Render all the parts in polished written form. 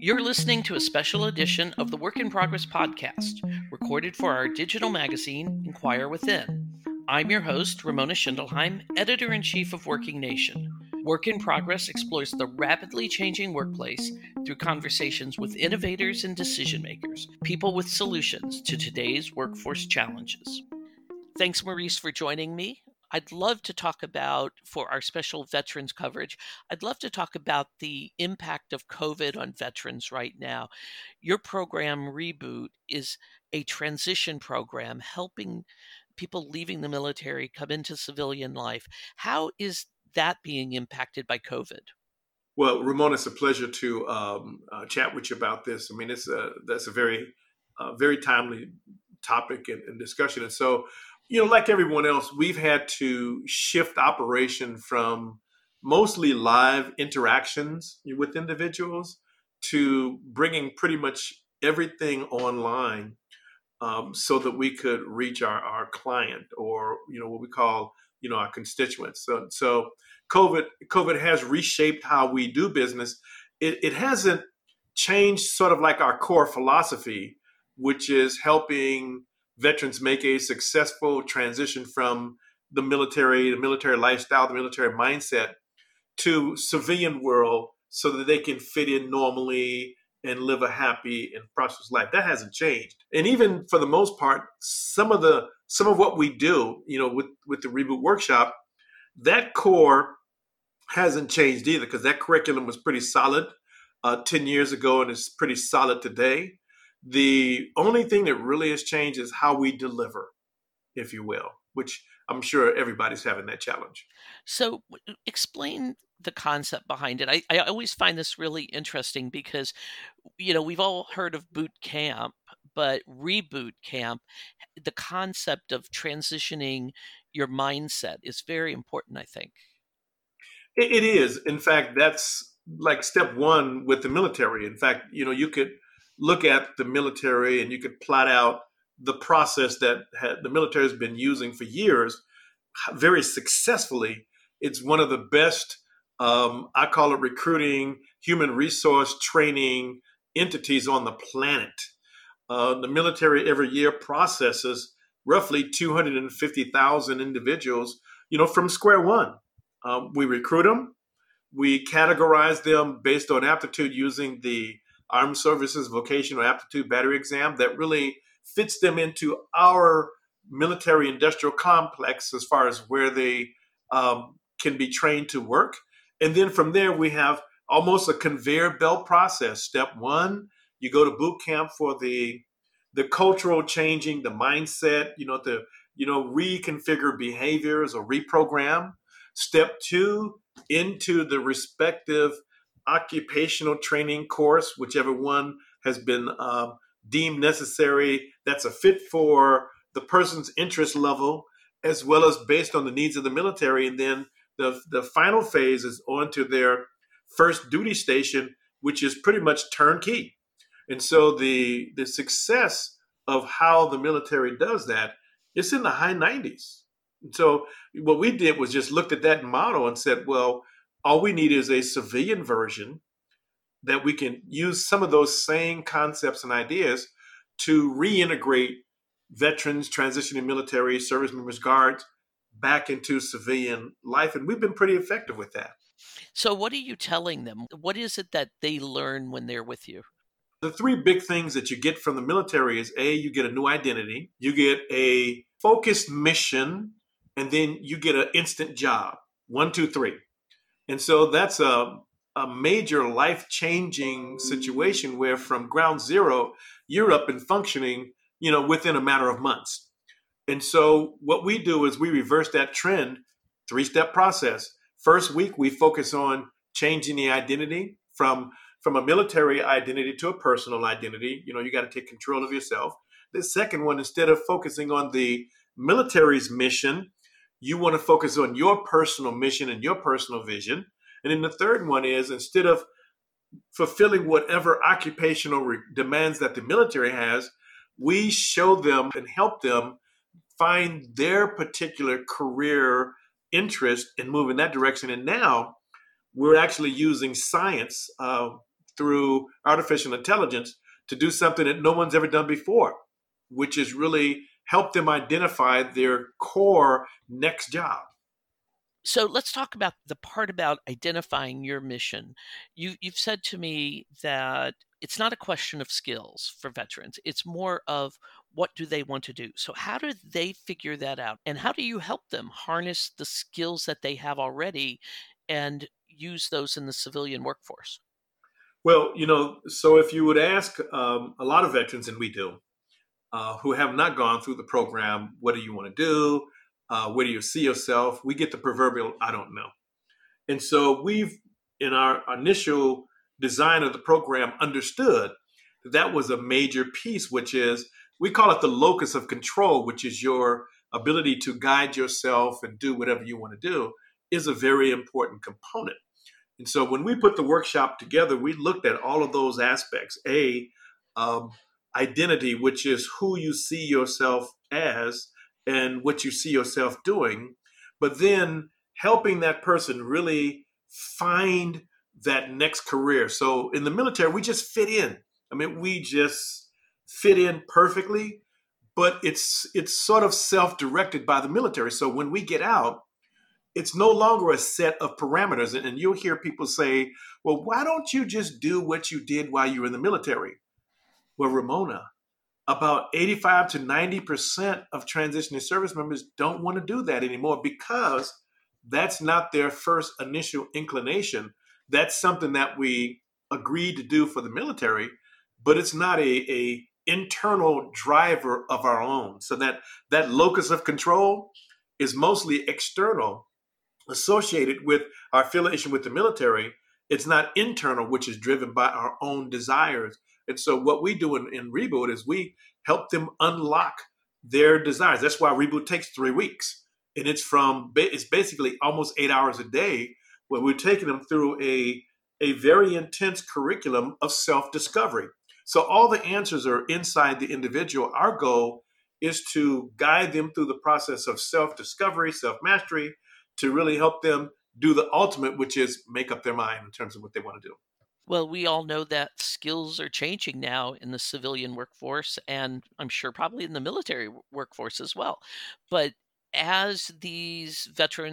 You're listening to a special edition of the Work in Progress podcast, recorded for our digital magazine, Inquire Within. I'm your host, Ramona Schindelheim, Editor-in-Chief of Working Nation. Work in Progress explores the rapidly changing workplace through conversations with innovators and decision makers, people with solutions to today's workforce challenges. Thanks, Maurice, for joining me. I'd love to talk about, for our special veterans coverage, I'd love to talk about the impact of COVID on veterans right now. Your program, Reboot, is a transition program helping people leaving the military come into civilian life. How is that being impacted by COVID? Well, Ramona, it's a pleasure to chat with you about this. I mean, that's a very timely topic and discussion. And so, like everyone else, we've had to shift operation from mostly live interactions with individuals to bringing pretty much everything online, so that we could reach our client, or what we call our constituents. So COVID has reshaped how we do business. It hasn't changed sort of like our core philosophy, which is helping veterans make a successful transition from the military lifestyle, the military mindset, to civilian world, so that they can fit in normally and live a happy and prosperous life. That hasn't changed. And even for the most part, some of what we do, with the Reboot Workshop, that core hasn't changed either, because that curriculum was pretty solid 10 years ago and is pretty solid today. The only thing that really has changed is how we deliver, if you will, which I'm sure everybody's having that challenge. So explain the concept behind it. I always find this really interesting because, we've all heard of boot camp, but Reboot Camp, the concept of transitioning your mindset is very important, I think. It is. In fact, that's like step one with the military. In fact, you could look at the military and you could plot out the process that the military has been using for years very successfully. It's one of the best, I call it recruiting, human resource training entities on the planet. The military every year processes roughly 250,000 individuals, from square one. We recruit them. We categorize them based on aptitude using the Armed Services Vocational Aptitude Battery Exam that really fits them into our military industrial complex as far as where they can be trained to work. And then from there, we have almost a conveyor belt process. Step one, you go to boot camp for the cultural changing, the mindset, to reconfigure behaviors or reprogram. Step two, into the respective occupational training course, whichever one has been deemed necessary, that's a fit for the person's interest level, as well as based on the needs of the military. And then the final phase is on to their first duty station, which is pretty much turnkey. And so the success of how the military does that, it's in the high 90s. And so what we did was just looked at that model and said, well, all we need is a civilian version that we can use some of those same concepts and ideas to reintegrate veterans, transitioning military, service members, guards back into civilian life. And we've been pretty effective with that. So what are you telling them? What is it that they learn when they're with you? The three big things that you get from the military is A, you get a new identity, you get a focused mission, and then you get an instant job. 1, 2, 3. And so that's a major life-changing situation where from ground zero, you're up and functioning, within a matter of months. And so what we do is we reverse that trend, 3-step process. First week, we focus on changing the identity from a military identity to a personal identity. You got to take control of yourself. The second one, instead of focusing on the military's mission, you want to focus on your personal mission and your personal vision. And then the third one is, instead of fulfilling whatever occupational demands that the military has, we show them and help them find their particular career interest and move in that direction. And now we're actually using science through artificial intelligence to do something that no one's ever done before, which is really help them identify their core next job. So let's talk about the part about identifying your mission. You've said to me that it's not a question of skills for veterans. It's more of what do they want to do. So how do they figure that out? And how do you help them harness the skills that they have already and use those in the civilian workforce? Well, so if you would ask a lot of veterans, and we do, who have not gone through the program, what do you want to do? Where do you see yourself? We get the proverbial, I don't know. And so we've, in our initial design of the program, understood that that was a major piece, which is, we call it the locus of control, which is your ability to guide yourself and do whatever you want to do, is a very important component. And so when we put the workshop together, we looked at all of those aspects. Identity, which is who you see yourself as and what you see yourself doing, but then helping that person really find that next career. So in the military, we just fit in. I mean, we just fit in perfectly, but it's sort of self-directed by the military. So when we get out, it's no longer a set of parameters. And you'll hear people say, well, why don't you just do what you did while you were in the military? Well, Ramona, about 85 to 90% of transitioning service members don't want to do that anymore because that's not their first initial inclination. That's something that we agreed to do for the military, but it's not a internal driver of our own. So that locus of control is mostly external, associated with our affiliation with the military. It's not internal, which is driven by our own desires. And so what we do in Reboot is we help them unlock their desires. That's why Reboot takes 3 weeks. And it's basically almost 8 hours a day where we're taking them through a very intense curriculum of self-discovery. So all the answers are inside the individual. Our goal is to guide them through the process of self-discovery, self-mastery, to really help them do the ultimate, which is make up their mind in terms of what they want to do. Well, we all know that skills are changing now in the civilian workforce, and I'm sure probably in the military workforce as well. But as these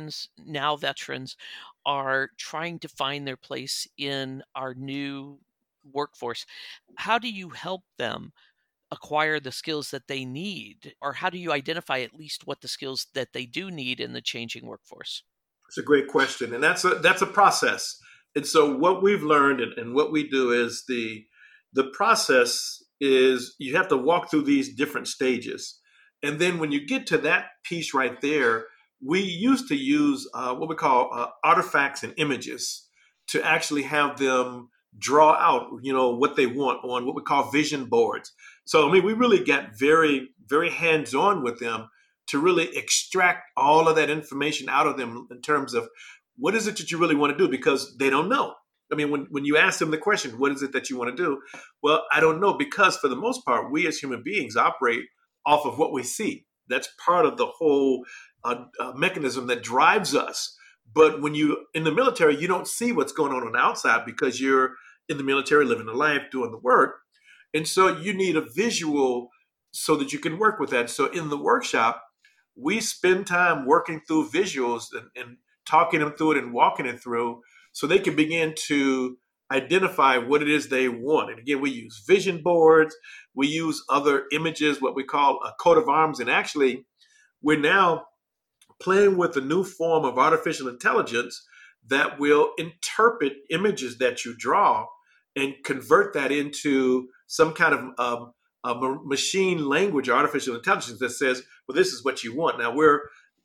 veterans, are trying to find their place in our new workforce, how do you help them acquire the skills that they need? Or how do you identify at least what the skills that they do need in the changing workforce? It's a great question, and that's a process. And so what we've learned and what we do is the process is you have to walk through these different stages. And then when you get to that piece right there, we used to use what we call artifacts and images to actually have them draw out, what they want on what we call vision boards. So, I mean, we really got very, very hands-on with them to really extract all of that information out of them in terms of what is it that you really want to do, because they don't know. I mean, when you ask them the question, what is it that you want to do? Well, I don't know, because for the most part, we as human beings operate off of what we see. That's part of the whole mechanism that drives us. But when you in the military, you don't see what's going on the outside because you're in the military, living the life, doing the work. And so you need a visual so that you can work with that. So in the workshop, we spend time working through visuals and talking them through it and walking it through so they can begin to identify what it is they want. And again, we use vision boards. We use other images, what we call a coat of arms. And actually, we're now playing with a new form of artificial intelligence that will interpret images that you draw and convert that into some kind of machine language or artificial intelligence that says, well, this is what you want. Now we're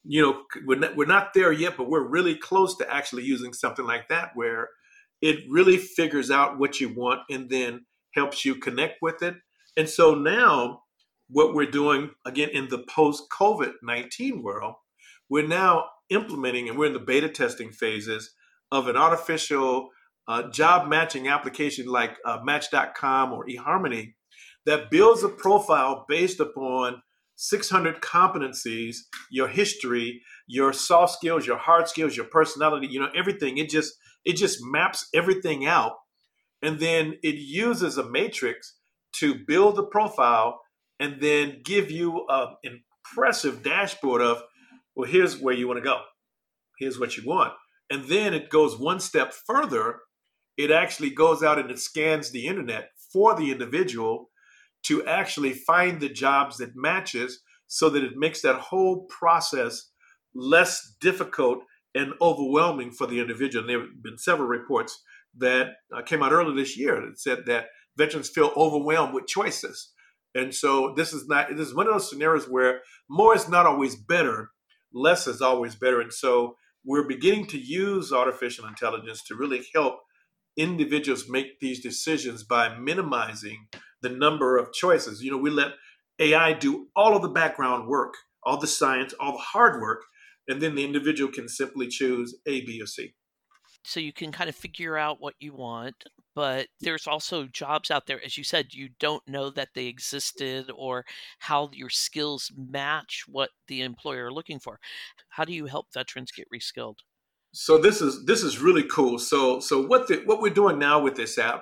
not there yet, but we're really close to actually using something like that, where it really figures out what you want and then helps you connect with it. And so now what we're doing, again, in the post-COVID-19 world, we're now implementing, and we're in the beta testing phases of an artificial job matching application like Match.com or eHarmony that builds a profile based upon 600 competencies, your history, your soft skills, your hard skills, your personality, everything. It just maps everything out And then it uses a matrix to build the profile and then give you an impressive dashboard of, well, here's where you want to go. Here's what you want. And then it goes one step further. It actually goes out and it scans the internet for the individual to actually find the jobs that matches, so that it makes that whole process less difficult and overwhelming for the individual. And there have been several reports that came out earlier this year that said that veterans feel overwhelmed with choices. And so this is one of those scenarios where more is not always better, less is always better. And so we're beginning to use artificial intelligence to really help individuals make these decisions by minimizing the number of choices. We let AI do all of the background work, all the science, all the hard work, and then the individual can simply choose A, B, or C. So you can kind of figure out what you want, but there's also jobs out there, as you said, you don't know that they existed or how your skills match what the employer are looking for. How do you help veterans get reskilled? So this is really cool. So what we're doing now with this app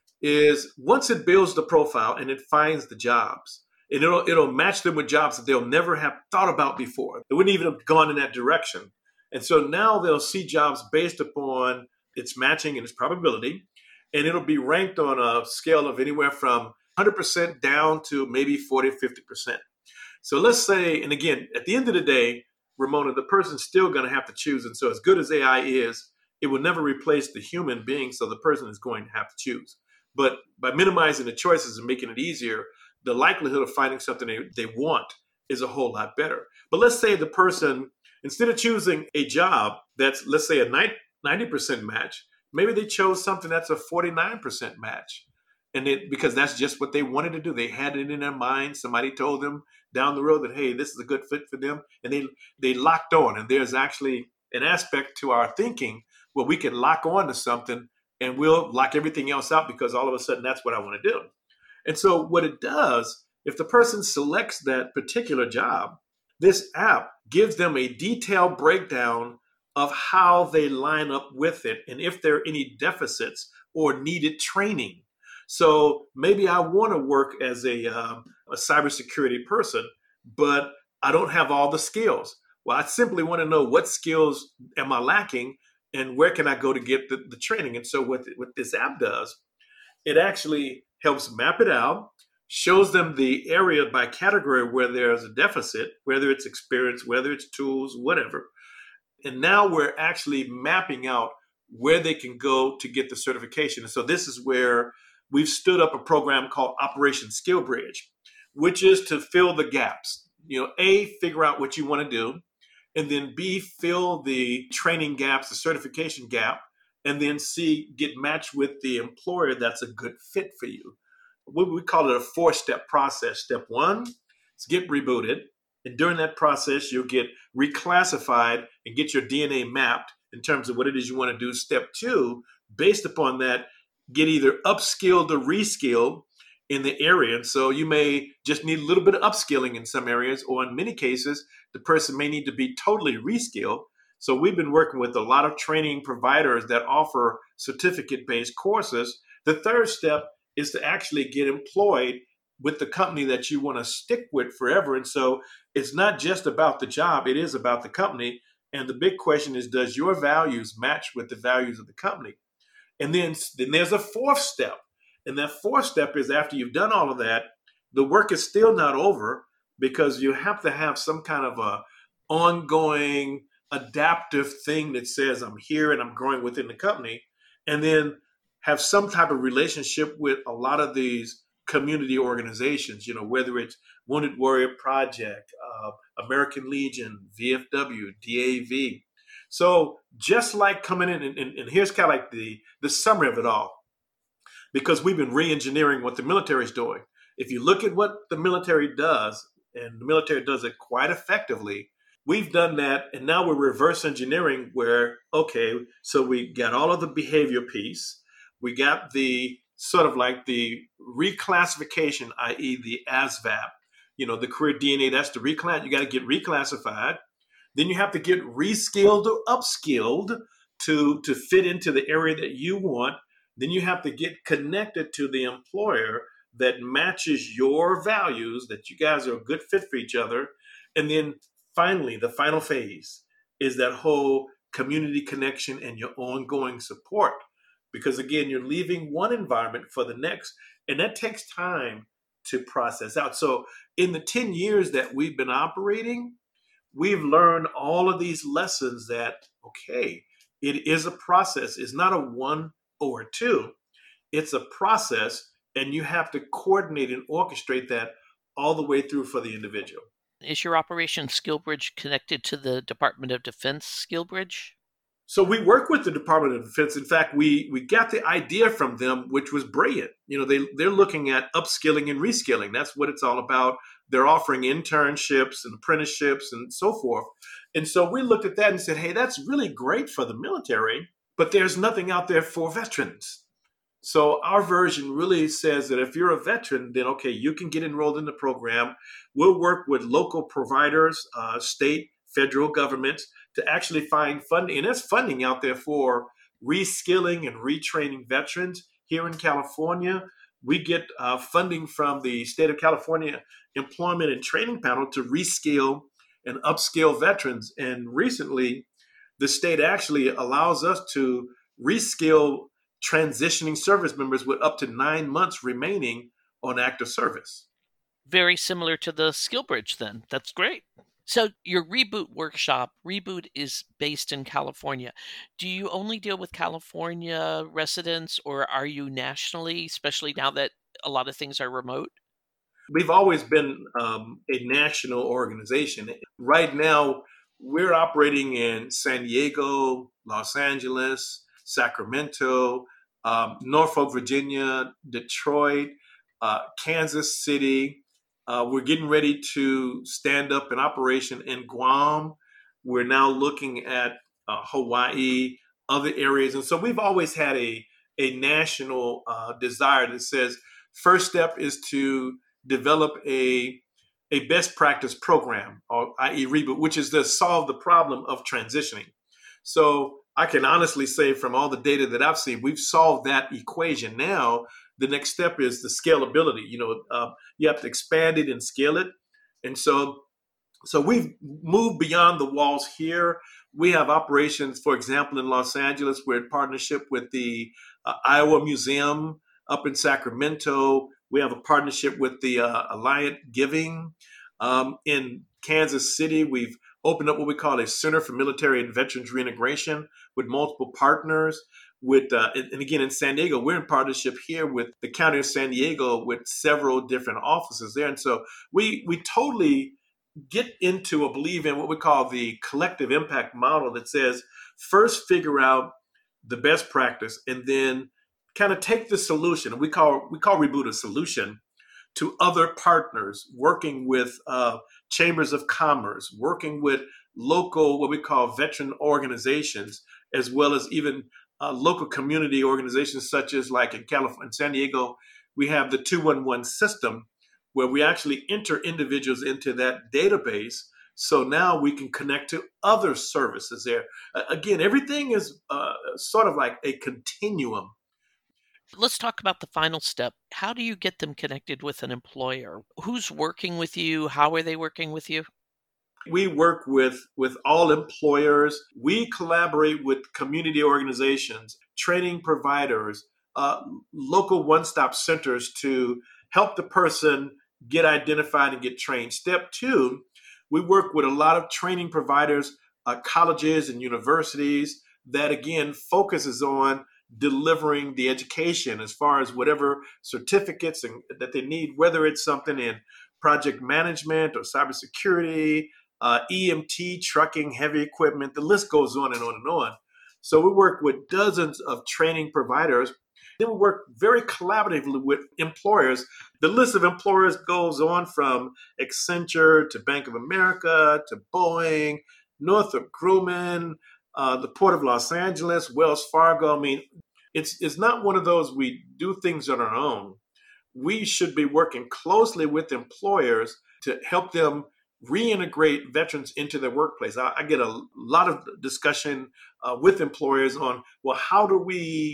is, once it builds the profile and it finds the jobs, and it'll match them with jobs that they'll never have thought about before. They wouldn't even have gone in that direction. And so now they'll see jobs based upon its matching and its probability, and it'll be ranked on a scale of anywhere from 100% down to maybe 40 or 50%. So let's say, and again, at the end of the day, Ramona, the person's still going to have to choose. And so as good as AI is, it will never replace the human being. So the person is going to have to choose. But by minimizing the choices and making it easier, the likelihood of finding something they want is a whole lot better. But let's say the person, instead of choosing a job that's, let's say, a 90% match, maybe they chose something that's a 49% match. And because that's just what they wanted to do. They had it in their mind. Somebody told them down the road that, hey, this is a good fit for them. And they locked on. And there's actually an aspect to our thinking where we can lock on to something and we'll lock everything else out, because all of a sudden that's what I want to do. And so what it does, if the person selects that particular job, this app gives them a detailed breakdown of how they line up with it and if there are any deficits or needed training. So maybe I want to work as a cybersecurity person, but I don't have all the skills. Well, I simply want to know what skills am I lacking and where can I go to get the training. And so what this app does, it actually helps map it out, shows them the area by category where there's a deficit, whether it's experience, whether it's tools, whatever. And now we're actually mapping out where they can go to get the certification. And so this is where we've stood up a program called Operation Skill Bridge, which is to fill the gaps. A, figure out what you want to do, and then B, fill the training gaps, the certification gap, and then C, get matched with the employer that's a good fit for you. We call it a 4-step process. Step 1 is get rebooted. And during that process, you'll get reclassified and get your DNA mapped in terms of what it is you want to do. Step 2, based upon that, get either upskilled or reskilled in the area. And so you may just need a little bit of upskilling in some areas, or in many cases, the person may need to be totally reskilled. So we've been working with a lot of training providers that offer certificate-based courses. The third step is to actually get employed with the company that you want to stick with forever. And so it's not just about the job, it is about the company. And the big question is, does your values match with the values of the company? And then there's a 4th step. And that 4th step is, after you've done all of that, the work is still not over, because you have to have some kind of a ongoing adaptive thing that says I'm here and I'm growing within the company, and then have some type of relationship with a lot of these community organizations, whether it's Wounded Warrior Project, American Legion, VFW, DAV. So just like coming in, and here's kind of like the summary of it all, because we've been re-engineering what the military is doing. If you look at what the military does, and the military does it quite effectively, we've done that, and now we're reverse engineering where, okay, so we got all of the behavior piece, we got the sort of like the reclassification, i.e. the ASVAB, the career DNA, that's the reclass, you got to get reclassified. Then you have to get reskilled or upskilled to fit into the area that you want. Then you have to get connected to the employer that matches your values, that you guys are a good fit for each other. And then finally, the final phase is that whole community connection and your ongoing support. Because again, you're leaving one environment for the next, and that takes time to process out. So in the 10 years that we've been operating, we've learned all of these lessons that, okay, it is a process. It's not a one or a two. It's a process, and you have to coordinate and orchestrate that all the way through for the individual. Is your Operation SkillBridge connected to the Department of Defense SkillBridge? So we work with the Department of Defense. In fact, we got the idea from them, which was brilliant. They're looking at upskilling and reskilling. That's what it's all about. They're offering internships and apprenticeships and so forth. And so we looked at that and said, hey, that's really great for the military, but there's nothing out there for veterans. So our version really says that if you're a veteran, then okay, you can get enrolled in the program. We'll work with local providers, state, federal governments to actually find funding. And there's funding out there for reskilling and retraining veterans. Here in California, we get funding from the state of California Employment and Training Panel to reskill and upskill veterans. And recently, the state actually allows us to reskill transitioning service members with up to 9 months remaining on active service. Very similar to the SkillBridge then. That's great. So your Reboot workshop, Reboot is based in California. Do you only deal with California residents, or are you nationally, especially now that a lot of things are remote? We've always been a national organization. Right now, we're operating in San Diego, Los Angeles, Sacramento, Norfolk, Virginia, Detroit, Kansas City. We're getting ready to stand up an operation in Guam. We're now looking at Hawaii, other areas. And so we've always had a national desire that says first step is to develop a best practice program, or i.e. Reboot, which is to solve the problem of transitioning. So I can honestly say from all the data that I've seen, we've solved that equation. Now, the next step is the scalability. You have to expand it and scale it. And so we've moved beyond the walls here. We have operations, for example, in Los Angeles. We're in partnership with the Iowa Museum up in Sacramento. We have a partnership with the Alliant Giving. In Kansas City, we've opened up what we call a Center for Military and Veterans Reintegration with multiple partners. And again, in San Diego, we're in partnership here with the County of San Diego with several different offices there. And so we totally get into or believe in what we call the collective impact model that says, first figure out the best practice and then kind of take the solution. We call Reboot a solution to other partners, working with chambers of commerce, working with local, what we call veteran organizations, as well as even local community organizations, such as like in California, in San Diego, we have the 211 system where we actually enter individuals into that database. So now we can connect to other services there. Again, everything is sort of like a continuum. Let's talk about the final step. How do you get them connected with an employer? Who's working with you? How are they working with you? We work with all employers. We collaborate with community organizations, training providers, local one-stop centers to help the person get identified and get trained. Step two, we work with a lot of training providers, colleges and universities that, again, focuses on delivering the education as far as whatever certificates that they need, whether it's something in project management or cybersecurity, EMT, trucking, heavy equipment, the list goes on and on and on. So we work with dozens of training providers. Then we work very collaboratively with employers. The list of employers goes on from Accenture to Bank of America to Boeing, Northrop Grumman, the Port of Los Angeles, Wells Fargo. I mean, it's not one of those we do things on our own. We should be working closely with employers to help them reintegrate veterans into their workplace. I get a lot of discussion with employers on, well, how do we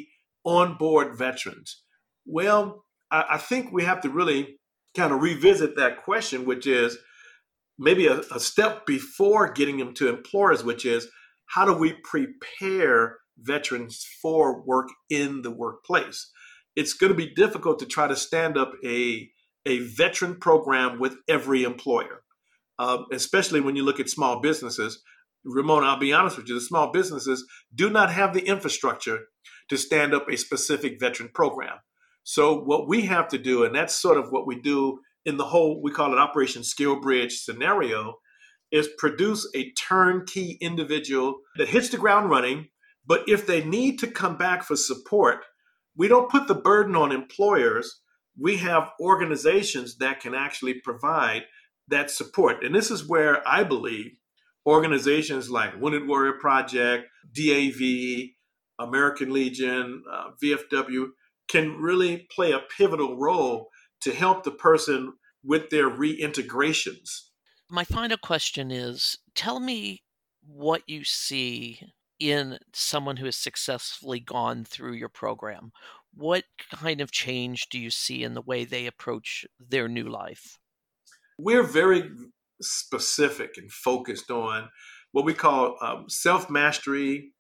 onboard veterans? Well, I think we have to really kind of revisit that question, which is maybe a step before getting them to employers, which is how do we prepare veterans for work in the workplace? It's going to be difficult to try to stand up a veteran program with every employer, especially when you look at small businesses. Ramon, I'll be honest with you, the small businesses do not have the infrastructure to stand up a specific veteran program. So what we have to do, and that's sort of what we do in the whole, we call it Operation Skill Bridge scenario, is produce a turnkey individual that hits the ground running. But if they need to come back for support, we don't put the burden on employers. We have organizations that can actually provide that support. And this is where I believe organizations like Wounded Warrior Project, DAV, American Legion, VFW can really play a pivotal role to help the person with their reintegrations. My final question is, tell me what you see in someone who has successfully gone through your program. What kind of change do you see in the way they approach their new life? We're very specific and focused on what we call self-mastery,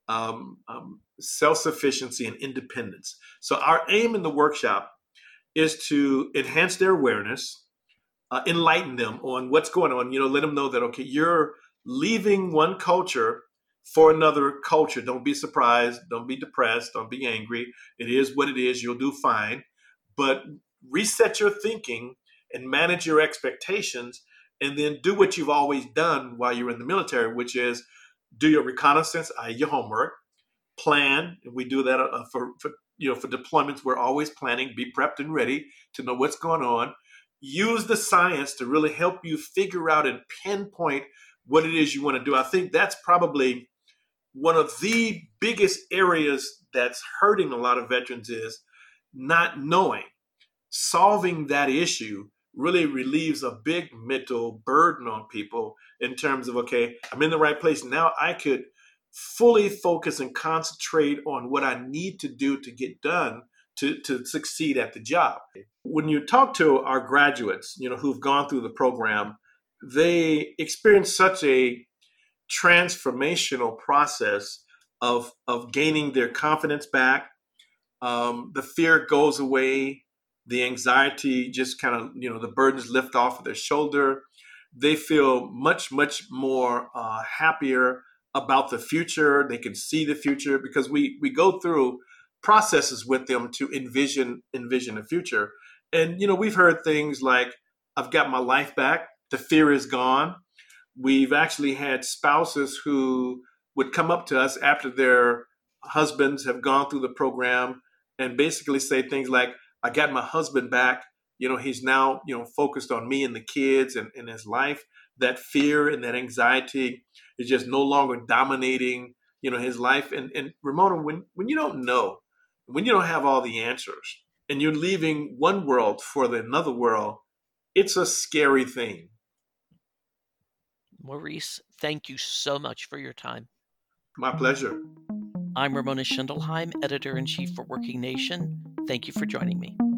self-sufficiency, and independence. So our aim in the workshop is to enhance their awareness, enlighten them on what's going on, let them know that, okay, you're leaving one culture for another culture. Don't be surprised. Don't be depressed. Don't be angry. It is what it is. You'll do fine. But reset your thinking and manage your expectations, and then do what you've always done while you're in the military, which is do your reconnaissance, i.e. your homework, plan. And we do that for deployments. We're always planning, be prepped and ready to know what's going on. Use the science to really help you figure out and pinpoint what it is you want to do. I think that's probably one of the biggest areas that's hurting a lot of veterans is not knowing. Solving that issue really relieves a big mental burden on people in terms of, okay, I'm in the right place. Now I could fully focus and concentrate on what I need to do to get done to succeed at the job. When you talk to our graduates, who've gone through the program, they experience such a transformational process of gaining their confidence back. The fear goes away. The anxiety just kind of, the burdens lift off of their shoulder. They feel much, much more happier about the future. They can see the future because we go through processes with them to envision the future. And, we've heard things like, I've got my life back. The fear is gone. We've actually had spouses who would come up to us after their husbands have gone through the program and basically say things like, I got my husband back. He's now, focused on me and the kids and his life. That fear and that anxiety is just no longer dominating, his life. And Ramona, when you don't know, when you don't have all the answers and you're leaving one world for another world, it's a scary thing. Maurice, thank you so much for your time. My pleasure. I'm Ramona Schindelheim, Editor-in-Chief for Working Nation. Thank you for joining me.